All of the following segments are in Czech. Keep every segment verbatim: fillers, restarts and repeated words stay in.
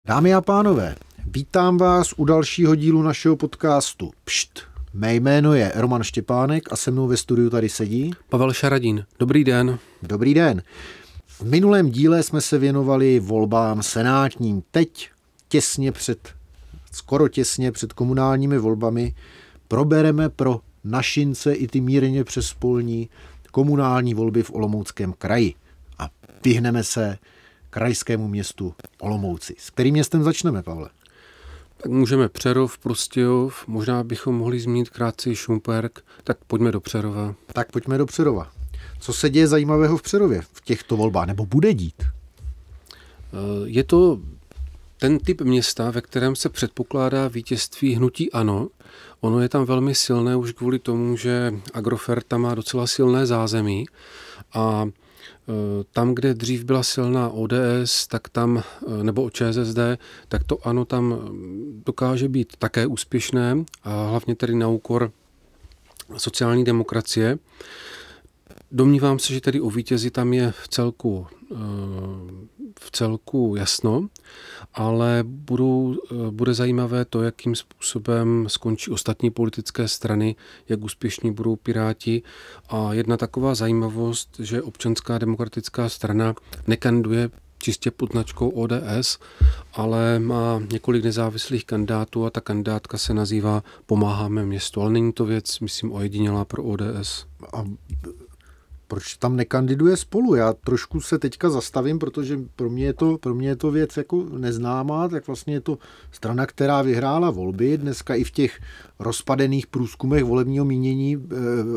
Dámy a pánové, vítám vás u dalšího dílu našeho podcastu Pšt. Mé jméno je Roman Štěpánek a se mnou ve studiu tady sedí Pavel Šaradín. Dobrý den. Dobrý den. V minulém díle jsme se věnovali volbám senátním. Teď těsně před, skoro těsně před komunálními volbami probereme pro našince i ty mírně přespolní komunální volby v Olomouckém kraji. A vyhneme se krajskému městu Olomouci. S kterým městem začneme, Pavle? Tak můžeme Přerov, Prostějov, možná bychom mohli zmínit krátce i Šumperk, tak pojďme do Přerova. Tak pojďme do Přerova. Co se děje zajímavého v Přerově v těchto volbách, nebo bude dít? Je to ten typ města, ve kterém se předpokládá vítězství hnutí ANO. Ono je tam velmi silné už kvůli tomu, že Agrofert tam má docela silné zázemí a tam, kde dřív byla silná O D S, tak tam, nebo ČSSD, tak to ANO tam dokáže být také úspěšné a hlavně tedy na úkor sociální demokracie. Domnívám se, že tedy o vítězi tam je v celku, v celku jasno, ale budou, bude zajímavé to, jakým způsobem skončí ostatní politické strany, jak úspěšní budou Piráti. A jedna taková zajímavost, že Občanská demokratická strana nekandiduje čistě pod značkou O D S, ale má několik nezávislých kandidátů a ta kandidátka se nazývá Pomáháme městu. Ale není to věc, myslím, ojedinělá pro O D S. A proč tam nekandiduje Spolu? Já trošku se teďka zastavím, protože pro mě je to, pro mě je to věc jako neznámá, tak vlastně je to strana, která vyhrála volby. Dneska i v těch rozpadených průzkumech volebního mínění eh,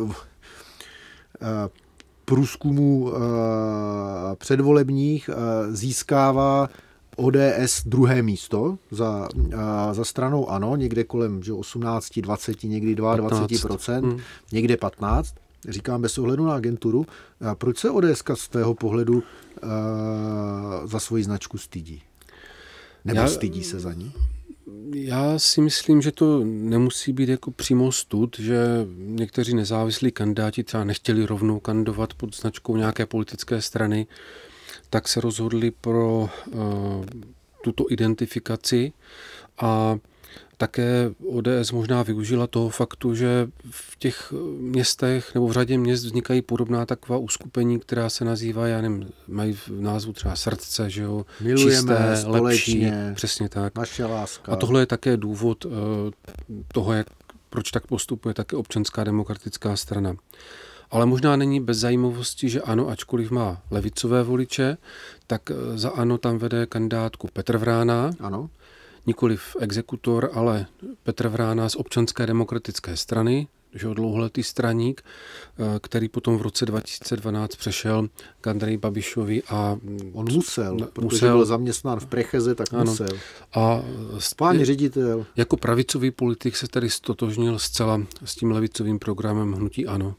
eh, průzkumů eh, předvolebních eh, získává O D S druhé místo za, eh, za stranou ANO, někde kolem že osmnáct, dvacet, někdy dvacet dva procent, hmm. někde patnáct. Říkám bez ohledu na agenturu. A proč se O D S z tvého pohledu uh, za svoji značku stydí? Nebo já, stydí se za ní? Já si myslím, že to nemusí být jako přímo stud, že někteří nezávislí kandidáti třeba nechtěli rovnou kandidovat pod značkou nějaké politické strany, tak se rozhodli pro uh, tuto identifikaci a také O D S možná využila toho faktu, že v těch městech nebo v řadě měst vznikají podobná taková uskupení, která se nazývá, já nevím, mají v názvu třeba srdce, že jo, milujeme, čisté, společně, lepší, přesně tak. Naše láska. A tohle je také důvod uh, toho, jak, proč tak postupuje také Občanská demokratická strana. Ale možná není bez zajímavosti, že ANO, ačkoliv má levicové voliče, tak za ANO tam vede kandidátku Petr Vrána. Ano. Nikoliv exekutor, ale Petr Vrána z Občanské demokratické strany, že dlouholetý straník, který potom v roce dva tisíce dvanáct přešel k Andreji Babišovi a on musel, musel, protože byl zaměstnán v Precheze, tak ano. musel. A pán ředitel. Jako pravicový politik se tedy stotožnil zcela s tím levicovým programem hnutí ANO.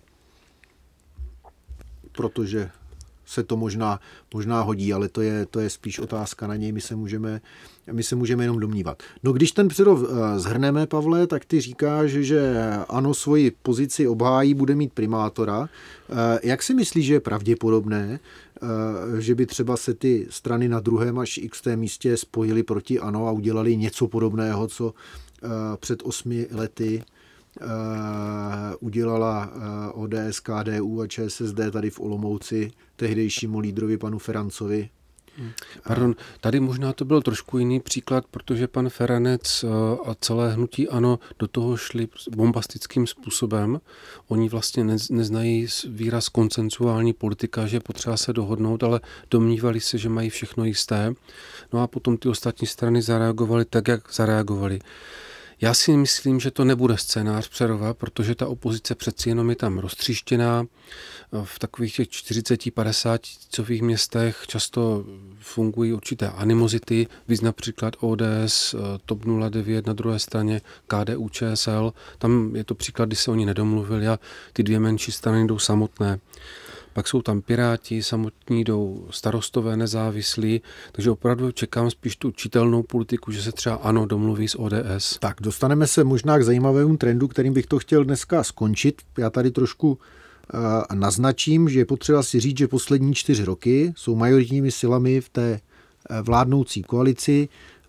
Protože se to možná, možná hodí, ale to je, to je spíš otázka na něj, my se můžeme, my se můžeme jenom domnívat. No když ten Přerov zhrneme, Pavle, tak ty říkáš, že ANO svoji pozici obhájí, bude mít primátora. Jak si myslíš, že je pravděpodobné, že by třeba se ty strany na druhém až x místě spojily proti ANO a udělali něco podobného, co před osmi lety Uh, udělala uh, O D S, K D U a Č S S D tady v Olomouci tehdejšímu lídrovi panu Ferancovi. Pardon, tady možná to byl trošku jiný příklad, protože pan Feranec a celé hnutí ANO do toho šli bombastickým způsobem. Oni vlastně neznají výraz konsensuální politika, že je potřeba se dohodnout, ale domnívali se, že mají všechno jisté. No a potom ty ostatní strany zareagovaly tak, jak zareagovaly. Já si myslím, že to nebude scénář Přerova, protože ta opozice přeci jenom je tam roztříštěná. V takových těch čtyřicet padesát tisícových městech často fungují určité animozity, víc například O D S, TOP nula devět, na druhé straně K D U Č S L. Tam je to příklad, kdy se oni nedomluvili a ty dvě menší strany jdou samotné. Pak jsou tam Piráti, samotní jdou starostové, nezávislí, takže opravdu čekám spíš tu čitelnou politiku, že se třeba ANO domluví s O D S. Tak, dostaneme se možná k zajímavému trendu, kterým bych to chtěl dneska skončit. Já tady trošku uh, naznačím, že je potřeba si říct, že poslední čtyři roky jsou majoritními silami v té uh, vládnoucí koalici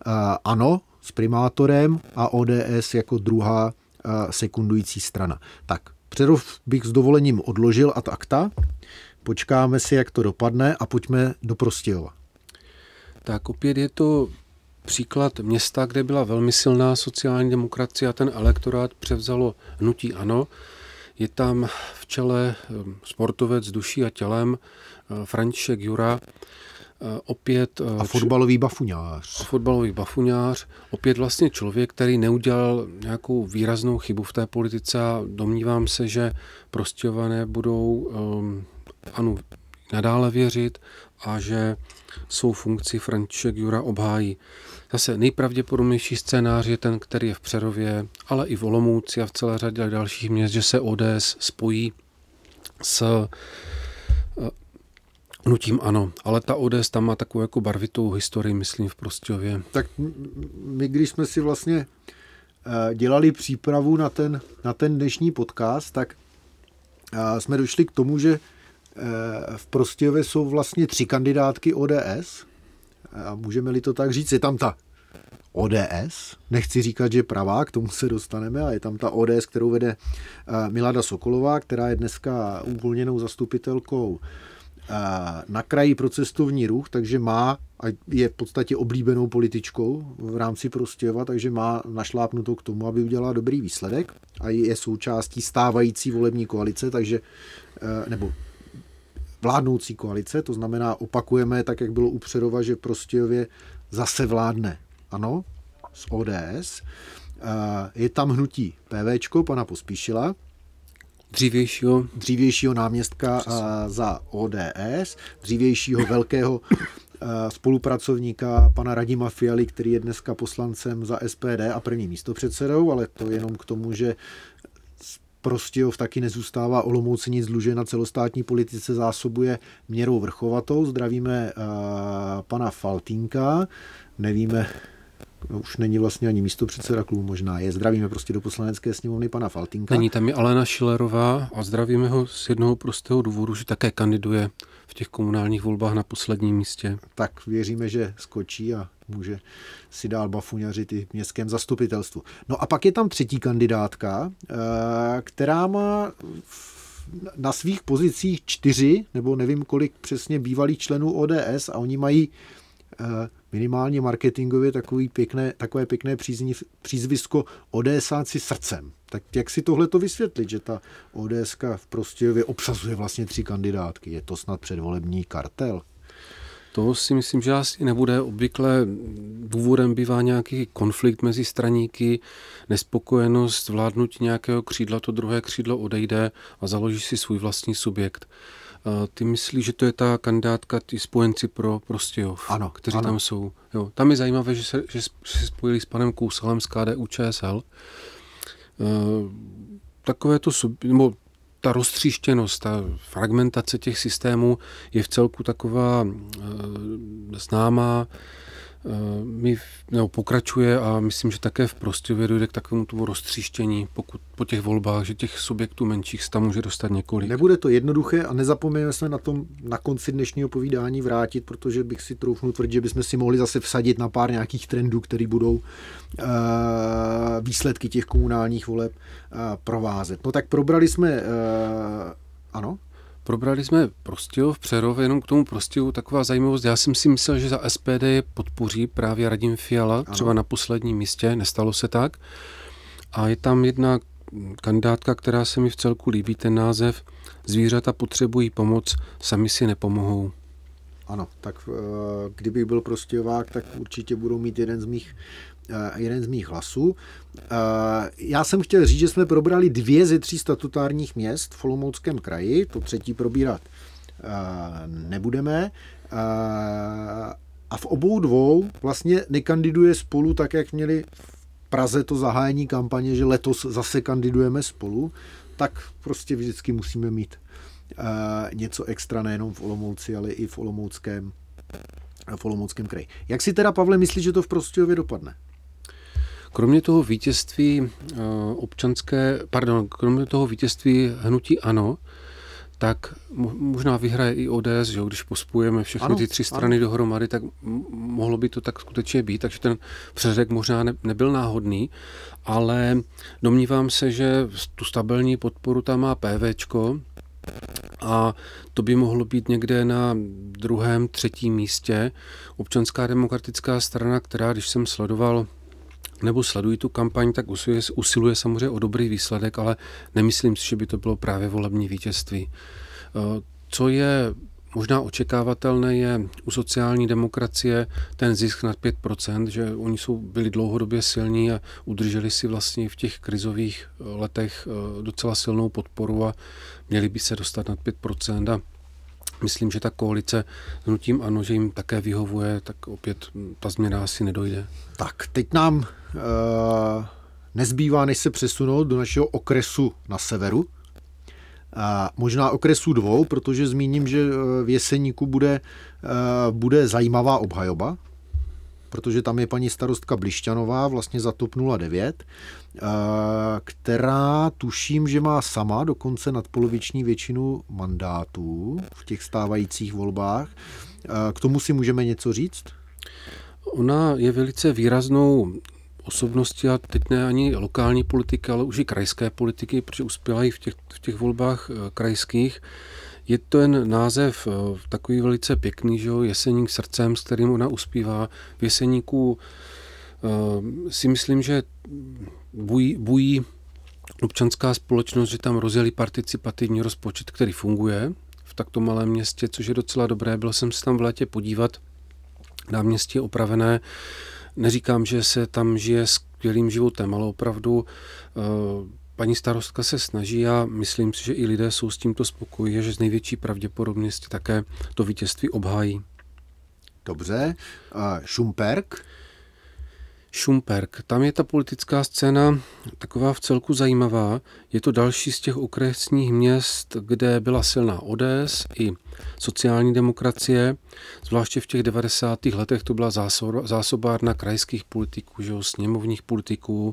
ANO s primátorem a O D S jako druhá sekundující strana. Tak, Přerov bych s dovolením odložil ad acta, počkáme si, jak to dopadne a pojďme do Prostějova. Tak opět je to příklad města, kde byla velmi silná sociální demokracie a ten elektorát převzalo hnutí ANO. Je tam v čele sportovec duší a tělem František Jura, opět... A fotbalový bafuňář. Fotbalový bafuňář, opět vlastně člověk, který neudělal nějakou výraznou chybu v té politice a domnívám se, že Prostějované budou um, ANO nadále věřit a že svou funkci František Jura obhájí. Zase nejpravděpodobnější scénář je ten, který je v Přerově, ale i v Olomouci a v celé řadě dalších měst, že se O D S spojí s hnutím ANO. Ale ta O D S tam má takovou jako barvitou historii, myslím, v Prostějově. Tak my, když jsme si vlastně dělali přípravu na ten, na ten dnešní podcast, tak jsme došli k tomu, že v Prostějově jsou vlastně tři kandidátky O D S. A můžeme-li to tak říct, je tam ta O D S, nechci říkat, že pravá, k tomu se dostaneme, ale je tam ta O D S, kterou vede Milada Sokolová, která je dneska uvolněnou zastupitelkou na kraji pro cestovní ruch, takže má, a je v podstatě oblíbenou političkou v rámci Prostějova, takže má našlápnutou k tomu, aby udělala dobrý výsledek a je součástí stávající volební koalice, takže, nebo vládnoucí koalice, to znamená, opakujeme, tak jak bylo u Přerova, že Prostějově zase vládne ANO z O D S. Je tam hnutí PVčko, pana Pospíšila, Dřívějšího. Dřívějšího náměstka Přesně. za O D S, dřívějšího velkého spolupracovníka pana Radima Fialy, který je dneska poslancem za S P D a první místopředsedou, ale to jenom k tomu, že Prostějov taky nezůstává Olomouci nic dlužen, na celostátní politice zásobuje měrou vrchovatou. Zdravíme uh, pana Faltínka, nevíme, no už není vlastně ani místopředseda klubu, možná je. Zdravíme prostě do poslanecké sněmovny pana Faltínka. Není, tam je Alena Schillerová a zdravíme ho z jednoho prostého důvodu, že také kandiduje v těch komunálních volbách na posledním místě. Tak věříme, že skočí a může si dál bafuňařit i v městském zastupitelstvu. No a pak je tam třetí kandidátka, která má na svých pozicích čtyři, nebo nevím kolik přesně bývalých členů O D S a oni mají minimálně marketingově takový pěkné, takové pěkné přízniv, přízvisko ODSáci srdcem. Tak jak si tohle to vysvětlit, že ta ODSka v Prostějově obsazuje vlastně tři kandidátky? Je to snad předvolební kartel? To si myslím, že asi nebude. Obvykle důvodem bývá nějaký konflikt mezi straníky, nespokojenost, vládnutí nějakého křídla, to druhé křídlo odejde a založí si svůj vlastní subjekt. Ty myslíš, že to je ta kandidátka, ty spojenci pro Prostějov, ano, kteří ano. tam jsou. Jo, tam je zajímavé, že se, že se spojili s panem Kousalem z K D U Č S L. Takové to, nebo ta roztříštěnost, ta fragmentace těch systémů je v celku taková e, známá, e, my, nebo pokračuje a myslím, že také v Prostějově dojde k takovému tomu roztříštění pokud, po těch volbách, že těch subjektů menších se tam může dostat několik. Nebude to jednoduché a nezapomeňme se na tom na konci dnešního povídání vrátit, protože bych si troufnul tvrdit, že bychom si mohli zase vsadit na pár nějakých trendů, které budou e, výsledky těch komunálních voleb e, provázet. No tak probrali jsme, e, ano? Probrali jsme Prostějov, Přerov, jenom k tomu Prostějovu taková zajímavost. Já jsem si myslel, že za S P D je podpoří právě Radim Fiala, ano. Třeba na posledním místě, nestalo se tak. A je tam jedna kandidátka, která se mi v celku líbí, ten název Zvířata potřebují pomoc, sami si nepomohou. Ano, tak kdybych byl Prostějovák, tak určitě budou mít jeden z mých jeden z mých hlasů. Já jsem chtěl říct, že jsme probrali dvě ze tří statutárních měst v Olomouckém kraji, to třetí probírat nebudeme. A v obou dvou vlastně nekandiduje spolu tak, jak měli v Praze to zahájení kampaně, že letos zase kandidujeme spolu, tak prostě vždycky musíme mít něco extra nejenom v Olomouci, ale i v Olomouckém, v Olomouckém kraji. Jak si teda, Pavle, myslíš, že to v Prostějově dopadne? Kromě toho vítězství občanské, pardon, kromě toho vítězství hnutí ANO, tak možná vyhraje i O D S, že? Když pospojujeme všechny ano, ty tři strany ano. dohromady, tak mohlo by to tak skutečně být, takže ten přeřek možná ne, nebyl náhodný, ale domnívám se, že tu stabilní podporu tam má PVčko a to by mohlo být někde na druhém, třetím místě. Občanská demokratická strana, která, když jsem sledoval nebo sledují tu kampaň, tak usiluje, usiluje samozřejmě o dobrý výsledek, ale nemyslím si, že by to bylo právě volební vítězství. Co je možná očekávatelné, je u sociální demokracie ten zisk nad pět procent, že oni jsou byli dlouhodobě silní a udrželi si vlastně v těch krizových letech docela silnou podporu a měli by se dostat nad pět procent. A myslím, že ta koalice s hnutím ANO, že jim také vyhovuje, tak opět ta změna asi nedojde. Tak, teď nám uh, nezbývá, než se přesunout do našeho okresu na severu. A možná okresu dvou, protože zmíním, že v Jeseníku bude, uh, bude zajímavá obhajoba, protože tam je paní starostka Blišťanová, vlastně za TOP nula devět, uh, která tuším, že má sama dokonce nadpoloviční většinu mandátů v těch stávajících volbách. Uh, k tomu si můžeme něco říct? Ona je velice výraznou osobností a teď ne ani lokální politiky, ale už i krajské politiky, protože uspěla i v těch, v těch volbách krajských. Je to jen název takový velice pěkný, že jo, Jeseník srdcem, s kterým ona uspívá. V Jeseníku uh, si myslím, že bují, bují občanská společnost, že tam rozjeli participativní rozpočet, který funguje v takto malém městě, což je docela dobré. Byl jsem se tam v létě podívat. Náměstí je opravené. Neříkám, že se tam žije skvělým životem, ale opravdu uh, paní starostka se snaží a myslím si, že i lidé jsou s tímto spokojení, že z největší pravděpodobnosti také to vítězství obhájí. Dobře. A Šumperk? Šumperk. Tam je ta politická scéna taková v celku zajímavá. Je to další z těch okresních měst, kde byla silná O D S i sociální demokracie. Zvláště v těch devadesátých letech to byla zásobárna krajských politiků, že jo, sněmovních politiků,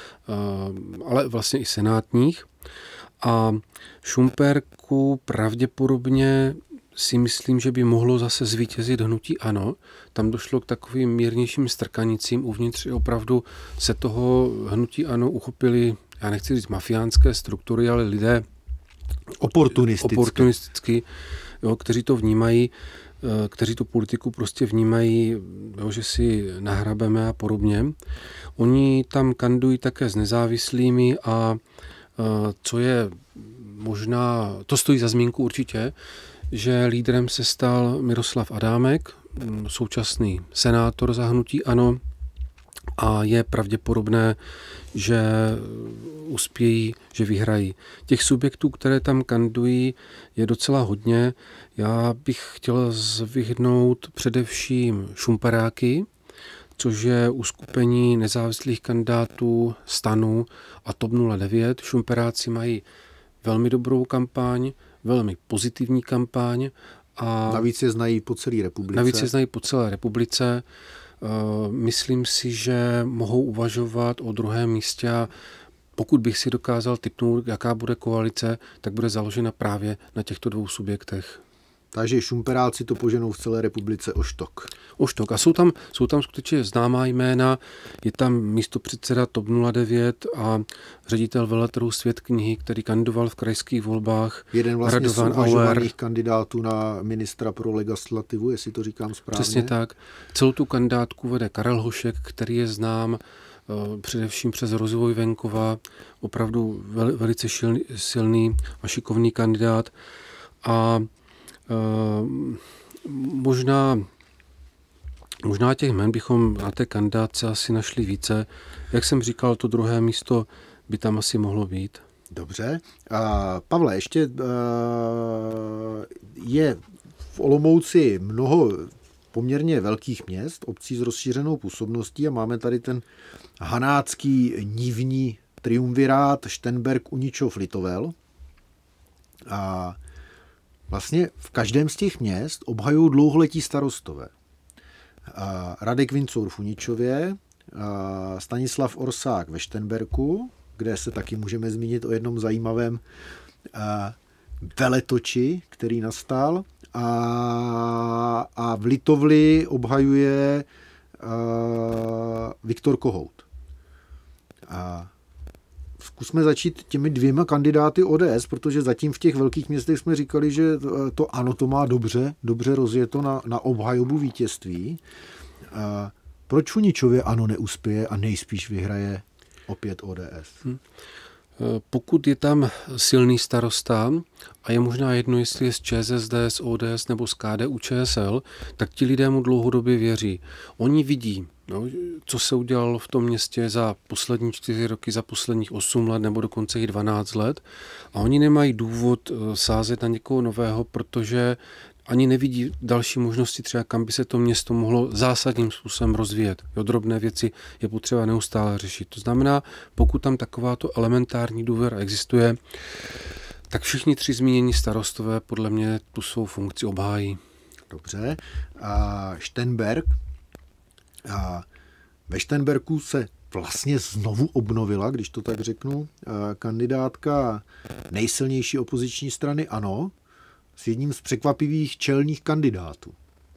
ale vlastně i senátních. A Šumperku pravděpodobně si myslím, že by mohlo zase zvítězit hnutí ANO. Tam došlo k takovým mírnějším strkanicím uvnitř. Opravdu se toho hnutí ANO uchopili, já nechci říct mafiánské struktury, ale lidé oportunisticky, oportunisticky jo, kteří to vnímají, kteří tu politiku prostě vnímají, jo, že si nahrabeme a podobně. Oni tam kandují také s nezávislými a co je možná, to stojí za zmínku určitě, že lídrem se stal Miroslav Adámek, současný senátor za hnutí ANO, a je pravděpodobné, že uspějí, že vyhrají. Těch subjektů, které tam kandují, je docela hodně. Já bych chtěl zvyhnout především Šumparáky, což je uskupení nezávislých kandidátů STANu a TOP nula devět. Šumparáci mají velmi dobrou kampaň, velmi pozitivní kampaň. A navíc je znají po celé republice. Navíc je znají po celé republice. Myslím si, že mohou uvažovat o druhém místě a pokud bych si dokázal tipnout, jaká bude koalice, tak bude založena právě na těchto dvou subjektech. Takže Šumperáci to poženou v celé republice o štok. O štok. A jsou tam, jsou tam skutečně známá jména. Je tam místopředseda TOP nula devět a ředitel veletrhu Svět knihy, který kandidoval v krajských volbách. Jeden vlastně z uvažovaných kandidátů na ministra pro legislativu, jestli to říkám správně. Přesně tak. Celou tu kandidátku vede Karel Hošek, který je znám uh, především přes rozvoj venkova. Opravdu vel, velice šilný, silný a šikovný kandidát. A Uh, možná, možná těch jmen bychom na té kandidátce asi našli více. Jak jsem říkal, to druhé místo by tam asi mohlo být. Dobře. Uh, Pavle, ještě uh, je v Olomouci mnoho poměrně velkých měst, obcí s rozšířenou působností a máme tady ten hanácký nívní triumvirát Šternberk, Uničov, Litovel. A uh, vlastně v každém z těch měst obhajují dlouholetí starostové. Radek Vincour v Uničově, Stanislav Orsák ve Šternberku, kde se taky můžeme zmínit o jednom zajímavém veletoči, který nastal, a, a v Litovli obhajuje uh, Viktor Kohout. A zkusme začít těmi dvěma kandidáty O D S, protože zatím v těch velkých městech jsme říkali, že to ANO to má dobře, dobře rozjeto na, na obhajobu vítězství. A proč u ničově ANO neuspěje a nejspíš vyhraje opět O D S? Hmm. Pokud je tam silný starosta a je možná jedno, jestli je z ČSSD, z O D S nebo z K D U Č S L, tak ti lidé mu dlouhodobě věří. Oni vidí, no, co se udělalo v tom městě za poslední čtyři roky, za posledních osm let nebo dokonce i dvanáct let a oni nemají důvod sázet na někoho nového, protože ani nevidí další možnosti, třeba kam by se to město mohlo zásadním způsobem rozvíjet. Jo, drobné věci je potřeba neustále řešit. To znamená, pokud tam takováto elementární důvěra existuje, tak všichni tři zmínění starostové podle mě tu svou funkci obhájí. Dobře. A Šternberk. A ve Šternberku se vlastně znovu obnovila, když to tak řeknu, kandidátka nejsilnější opoziční strany ANO, s jedním z překvapivých čelních kandidátů.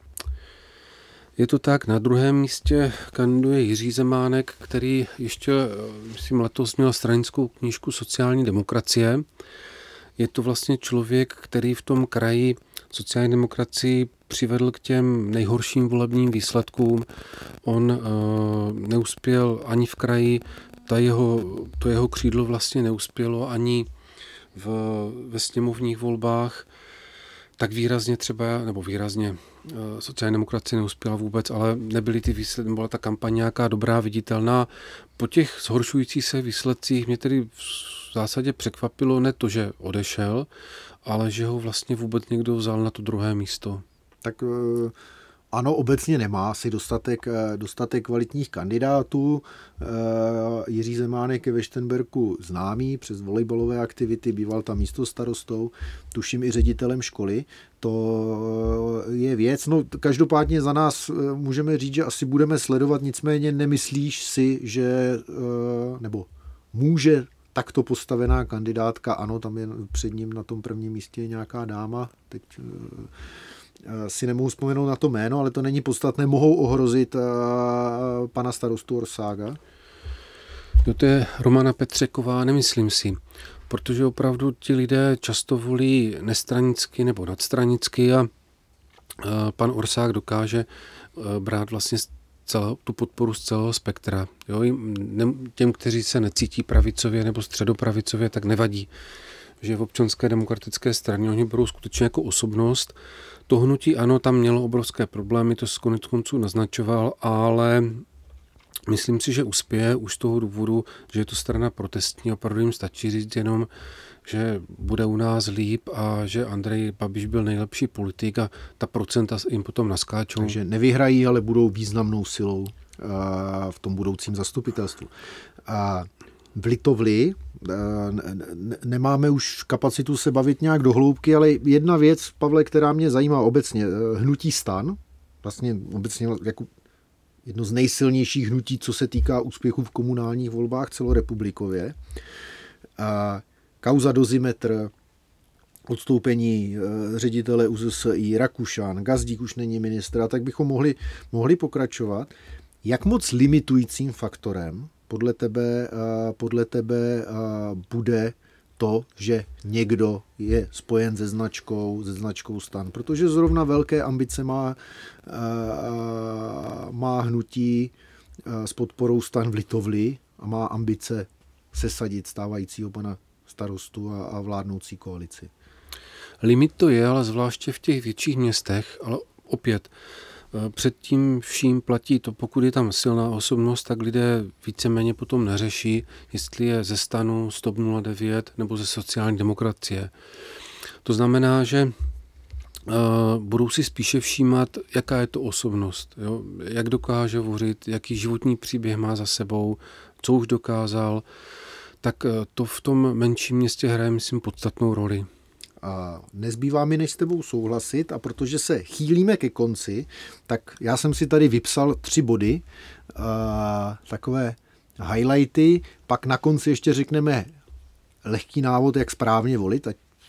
Je to tak, na druhém místě kandiduje Jiří Zemánek, který ještě, myslím, letos měl stranickou knížku Sociální demokracie. Je to vlastně člověk, který v tom kraji sociální demokracii přivedl k těm nejhorším volebním výsledkům. On uh, neuspěl ani v kraji, ta jeho, to jeho křídlo vlastně neuspělo ani v, ve sněmovních volbách. Tak výrazně třeba, nebo výrazně sociální demokracie neuspěla vůbec, ale nebyly ty výsledky, byla ta kampaň nějaká dobrá, viditelná. Po těch zhoršujících se výsledcích mě tedy v zásadě překvapilo ne to, že odešel, ale že ho vlastně vůbec někdo vzal na to druhé místo. Tak ANO obecně nemá asi dostatek, dostatek kvalitních kandidátů. Jiří Zemánek je ve Šternberku známý přes volejbalové aktivity, býval tam místostarostou, tuším i ředitelem školy. To je věc. No, každopádně za nás můžeme říct, že asi budeme sledovat, nicméně nemyslíš si, že nebo může takto postavená kandidátka, ano, tam je před ním na tom prvním místě nějaká dáma, teď si nemohu vzpomenout na to jméno, ale to není podstatné, mohou ohrozit uh, pana starostu Orsága? No to je Romana Petřeková, nemyslím si, protože opravdu ti lidé často volí nestranicky nebo nadstranicky a uh, pan Orsák dokáže uh, brát vlastně celé, tu podporu z celého spektra. Jo? Těm, kteří se necítí pravicově nebo středopravicově, tak nevadí, že v Občanské demokratické straně oni berou skutečně jako osobnost. To hnutí ANO tam mělo obrovské problémy, to se konec konců naznačoval, ale myslím si, že uspěje už z toho důvodu, že je to strana protestní, opravdu jim stačí říct jenom, že bude u nás líp a že Andrej Babiš byl nejlepší politik a ta procenta jim potom naskáčou. Takže nevyhrají, ale budou významnou silou v tom budoucím zastupitelstvu. A v Litovli nemáme už kapacitu se bavit nějak do hloubky, ale jedna věc, Pavle, která mě zajímá obecně, hnutí STAN, vlastně obecně jako jedno z nejsilnějších hnutí, co se týká úspěchu v komunálních volbách celorepublikově. A kauza Dozimetr, odstoupení ředitele U Z S I, Rakušan, Gazdík už není ministr, a tak bychom mohli, mohli pokračovat. Jak moc limitujícím faktorem podle tebe, podle tebe bude to, že někdo je spojen se značkou, se značkou STAN? Protože zrovna velké ambice má, má hnutí s podporou STAN v Litovli a má ambice sesadit stávajícího pana starostu a, a vládnoucí koalici. Limit to je, ale zvláště v těch větších městech, ale opět před tím vším platí to, pokud je tam silná osobnost, tak lidé víceméně potom neřeší, jestli je ze STANu, z TOP nula devět nebo ze sociální demokracie. To znamená, že uh, budou si spíše všímat, jaká je to osobnost, jo? Jak dokáže vořit, jaký životní příběh má za sebou, co už dokázal, tak uh, to v tom menším městě hraje, myslím, podstatnou roli. A nezbývá mi než s tebou souhlasit, a protože se chýlíme ke konci, tak já jsem si tady vypsal tři body, a takové highlighty, pak na konci ještě řekneme lehký návod, jak správně volit, ať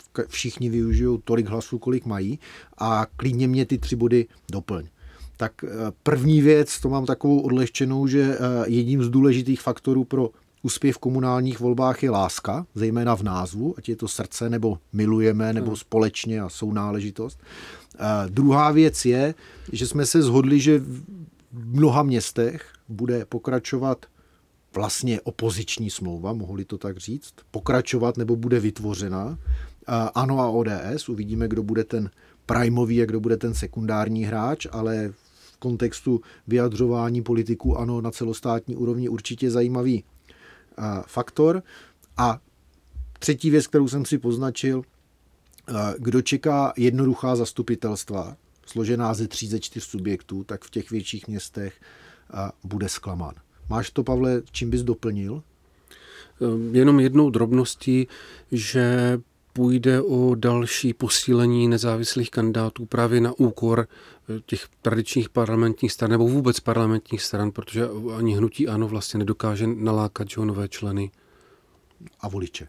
všichni využijou tolik hlasů, kolik mají a klidně mě ty tři body doplň. Tak první věc, to mám takovou odlehčenou, že jedním z důležitých faktorů pro úspěch v komunálních volbách je láska, zejména v názvu, ať je to srdce, nebo milujeme, nebo společně a sounáležitost. Druhá věc je, že jsme se shodli, že v mnoha městech bude pokračovat vlastně opoziční smlouva, mohli to tak říct, pokračovat nebo bude vytvořena. ANO a O D S, uvidíme, kdo bude ten primový a kdo bude ten sekundární hráč, ale v kontextu vyjadřování politiků ANO na celostátní úrovni určitě zajímavý faktor. A třetí věc, kterou jsem si poznačil, kdo čeká jednoduchá zastupitelstva, složená ze tří, ze čtyř subjektů, tak v těch větších městech bude zklamán. Máš to, Pavle, čím bys doplnil? Jenom jednou drobností, že půjde o další posílení nezávislých kandidátů právě na úkor těch tradičních parlamentních stran nebo vůbec parlamentních stran, protože ani hnutí ANO vlastně nedokáže nalákat že, nové členy. A voliče.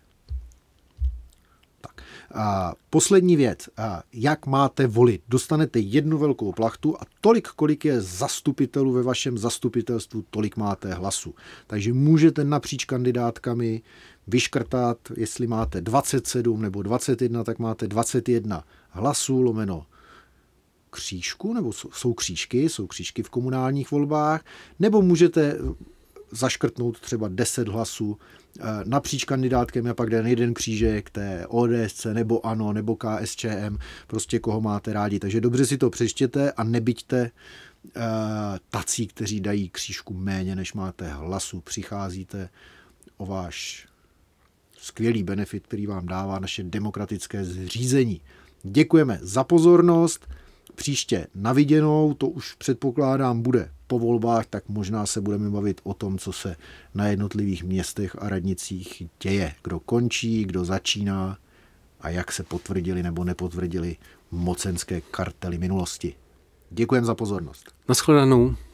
Tak. A poslední věc. A jak máte volit? Dostanete jednu velkou plachtu a tolik, kolik je zastupitelů ve vašem zastupitelstvu, tolik máte hlasů. Takže můžete napříč kandidátkami vyškrtat, jestli máte dvacet sedm nebo dvacet jedna, tak máte dvacet jedna hlasů lomeno křížku, nebo jsou křížky, jsou křížky v komunálních volbách, nebo můžete zaškrtnout třeba deset hlasů napříč kandidátkami a pak den jeden křížek té O D S C nebo ANO nebo K S Č M, prostě koho máte rádi. Takže dobře si to přečtěte a nebyďte uh, tací, kteří dají křížku méně, než máte hlasů. Přicházíte o váš skvělý benefit, který vám dává naše demokratické zřízení. Děkujeme za pozornost. Příště na viděnou, to už předpokládám bude po volbách, tak možná se budeme bavit o tom, co se na jednotlivých městech a radnicích děje. Kdo končí, kdo začíná a jak se potvrdili nebo nepotvrdili mocenské kartely minulosti. Děkujeme za pozornost. Naschledanou.